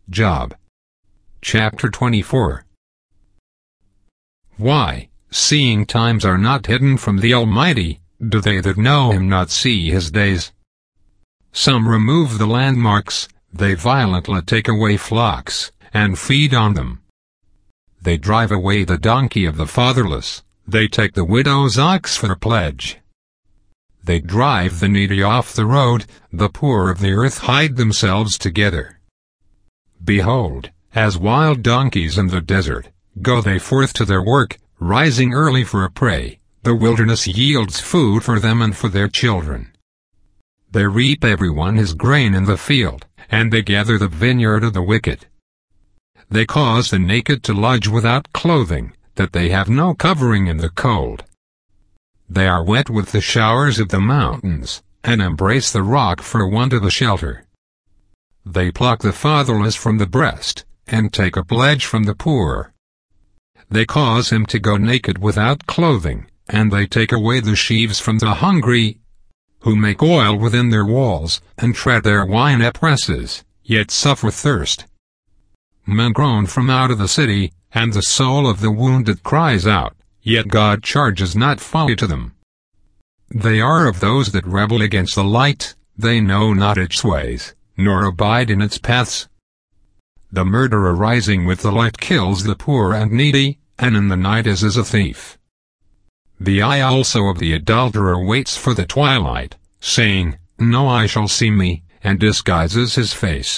Job chapter 24. Why, seeing times are not hidden from the Almighty, do they that know him not see his days? Some remove the landmarks, they violently take away flocks, and feed on them. They drive away the donkey of the fatherless, they take the widow's ox for a pledge. They drive the needy off the road, the poor of the earth hide themselves together. Behold, as wild donkeys in the desert, go they forth to their work, rising early for a prey, the wilderness yields food for them and for their children. They reap every one his grain in the field, and they gather the vineyard of the wicked. They cause the naked to lodge without clothing, that they have no covering in the cold. They are wet with the showers of the mountains, and embrace the rock for want of a shelter. They pluck the fatherless from the breast, and take a pledge from the poor. They cause him to go naked without clothing, and they take away the sheaves from the hungry, who make oil within their walls, and tread their wine at presses, yet suffer thirst. Men groan from out of the city, and the soul of the wounded cries out, yet God charges not folly to them. They are of those that rebel against the light, they know not its ways, nor abide in its paths. The murderer rising with the light kills the poor and needy, and in the night is as a thief. The eye also of the adulterer waits for the twilight, saying, No eye shall see me, and disguises his face.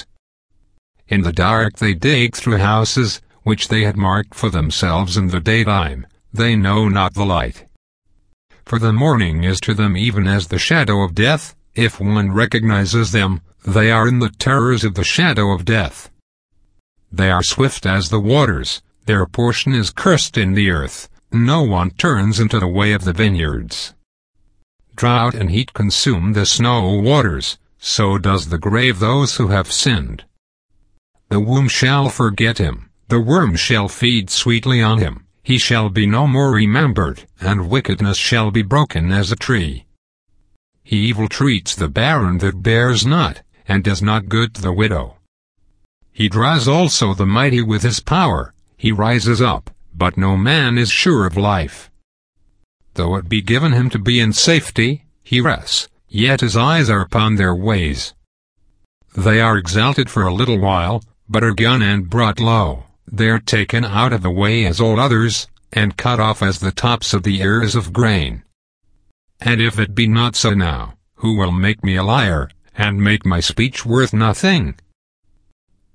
In the dark they dig through houses, which they had marked for themselves in the daytime, they know not the light. For the morning is to them even as the shadow of death, if one recognizes them, they are in the terrors of the shadow of death. They are swift as the waters, their portion is cursed in the earth, no one turns into the way of the vineyards. Drought and heat consume the snow waters, so does the grave those who have sinned. The womb shall forget him, the worm shall feed sweetly on him, he shall be no more remembered, and wickedness shall be broken as a tree. He evil treats the barren that bears not, and does not good to the widow. He draws also the mighty with his power, he rises up, but no man is sure of life. Though it be given him to be in safety, he rests, yet his eyes are upon their ways. They are exalted for a little while, but are gone and brought low, they are taken out of the way as all others, and cut off as the tops of the ears of grain. And if it be not so now, who will make me a liar, and make my speech worth nothing?